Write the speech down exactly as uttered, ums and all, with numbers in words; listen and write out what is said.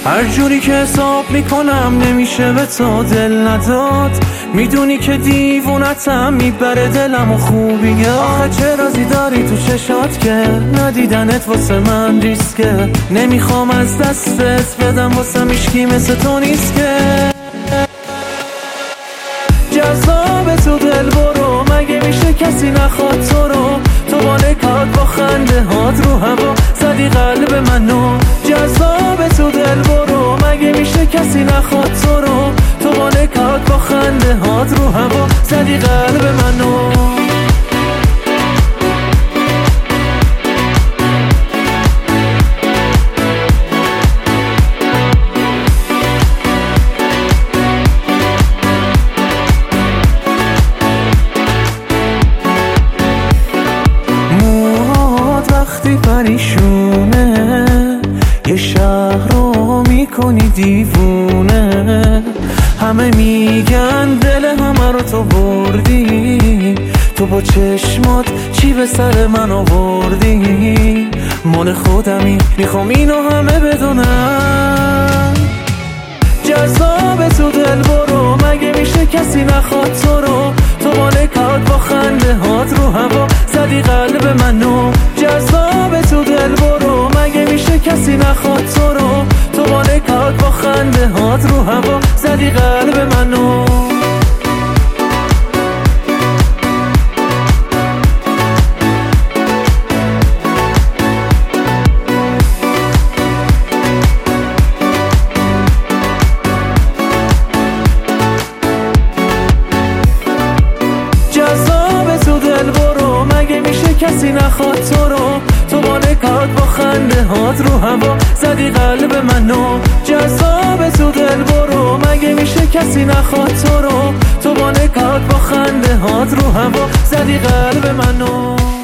هر جوری که حساب میکنم نمیشه به تو دل نداد. میدونی که دیوونتم میبره دلم و خوبیه. آخه چه رازی داری تو چشات که ندیدنت واسه من ریسکه. نمیخوام از دستت بدم واسه میشکی مثل تو نیست که. جذاب تو دل برو، مگه میشه کسی نخواد تو رو. تو با نکات با خنده هات رو هوا زدی قلب منو. جذاب تو دل برو، مگه میشه کسی نخواد تو رو. تو با نکات با خنده هات رو هوا زدی قلب منو. وقتی پریشونه یه شهر رو میکنی دیوونه. همه میگن دل همه رو تو بردی. تو با چشمات چی به سر من آوردی. مال خودمی میخوام اینو همه بدونن. جذاب تو دل برو، مگه میشه کسی نخواد تو رو. تو با نکات با خنده هات رو هوا زدی قلب منو. جذاب تو دل برو، مگه میشه کسی نخواد تو رو. تو با نکات با خنده هات رو هوا زدی قلب منو. کسی نخواد تو رو. تو با نکات با خنده هات رو هوا زدی قلب منو. جذاب تو دل برو، مگه میشه کسی نخواد تو رو. تو با نکات با خنده هات رو هوا زدی قلب منو.